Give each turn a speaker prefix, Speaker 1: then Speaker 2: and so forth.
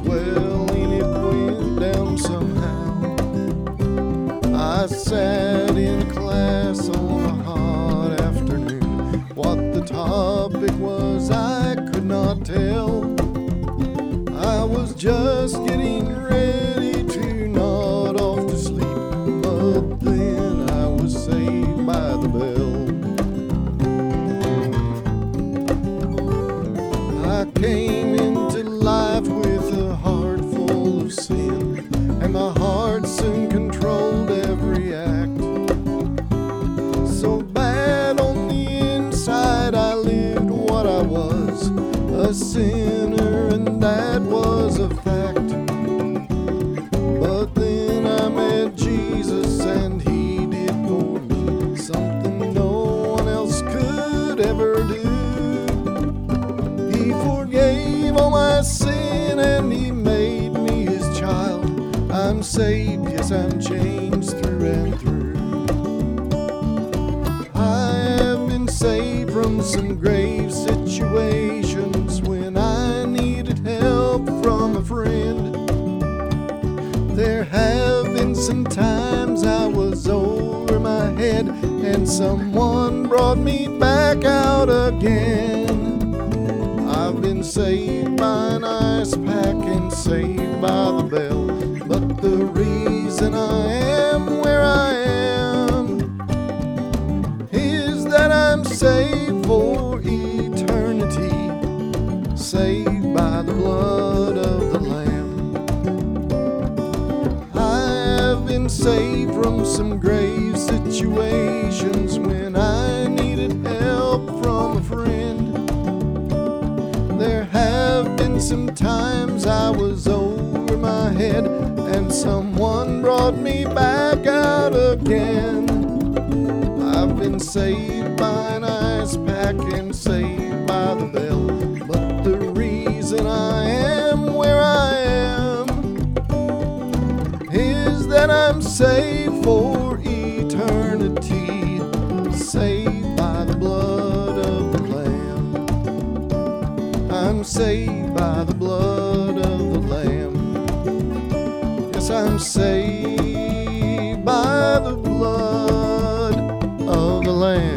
Speaker 1: well, and it went down somehow. I sat in class on a hot afternoon. What the topic was I could not tell. I was just getting ready to nod off to sleep, but then I was saved by the bell. I came into life with a heart full of sin, and my heart soon controlled every act. So bad on the inside, I lived what I was, a sinner, and that was a fact. But then I met Jesus, and he did for me something no one else could ever do. He forgave all my sin, and he made me his child. I'm saved, yes, I'm changed through and through. I have been saved from some grave situations when I needed help from a friend. There have been some times I was over my head, and someone brought me back out again. I've been saved by an ice pack and saved by the bell, but the reason I am where I am is that I'm saved for eternity, saved by the blood of the Lamb. I have been saved from some grave situations when I needed help from a friend. There have been some times I was over my head, and someone brought me back out again. I've been saved by an ice pack and saved by the bell, but the reason I am where I am is that I'm saved for eternity, saved by the blood of the Lamb. I'm saved by the blood of the Lamb. Yes, I'm saved by the blood of the Lamb.